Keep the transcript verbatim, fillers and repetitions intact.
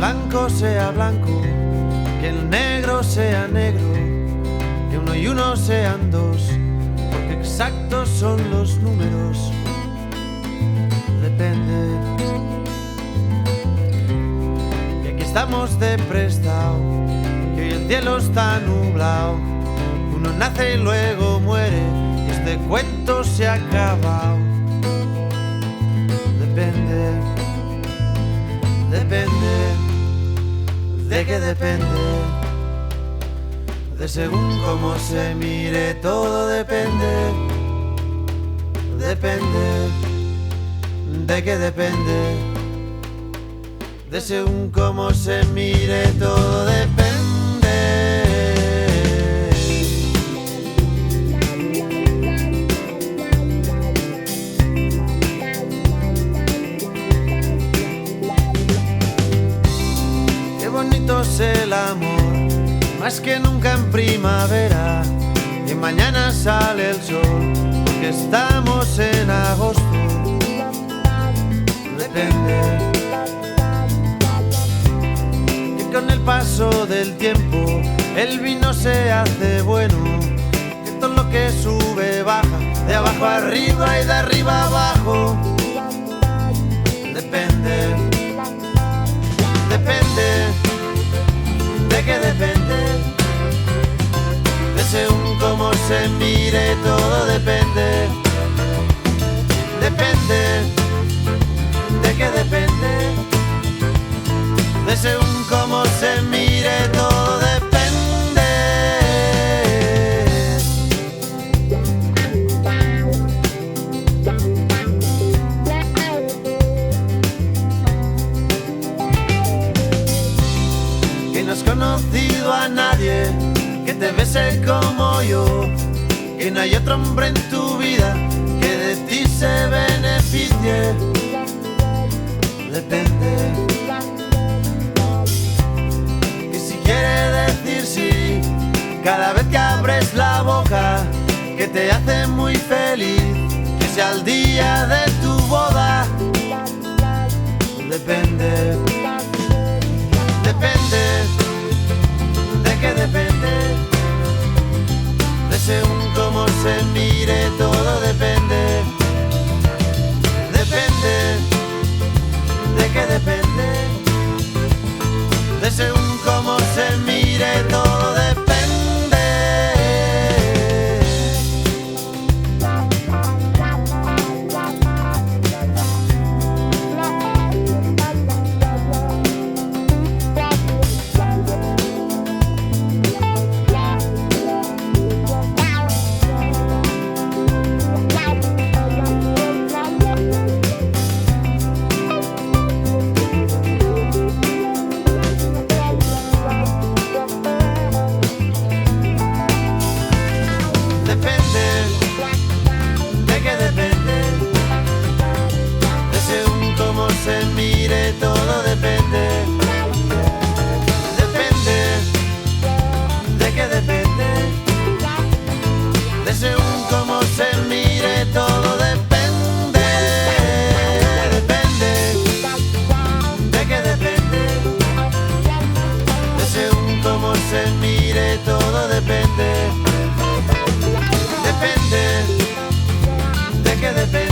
blanco sea blanco, que el negro sea negro, que uno y uno sean dos, porque exactos son los números. Depende. Que aquí estamos de prestado, que hoy el cielo está nublado. Uno nace y luego muere, y este cuento se ha acabado. Depende, depende, de qué depende, de según cómo se mire, todo depende, depende, de qué depende, de según cómo se mire, todo depende. Es el amor, más que nunca en primavera, y mañana sale el sol, porque estamos en agosto. Depende. Y con el paso del tiempo el vino se hace bueno, que todo lo que sube baja, de abajo arriba y de arriba abajo. Depende, depende. ¿De qué depende? De según cómo se mire, todo depende. Depende. ¿De qué depende? De según cómo se mire, todo depende. No has conocido a nadie que te bese como yo, que no hay otro hombre en tu vida que de ti se beneficie. Depende. Y si quiere decir sí cada vez que abres la boca, que te hace muy feliz, que sea el día de tu boda. Depende. Depende, de qué depende, de según cómo se mire, todo depende. Depende, de qué depende, de según cómo se mire, todo depende. Se mire, todo depende. Depende, de qué depende, de según cómo se mire, todo depende. Depende, de qué depende, de según cómo se mire, todo depende. Depende, de qué depende.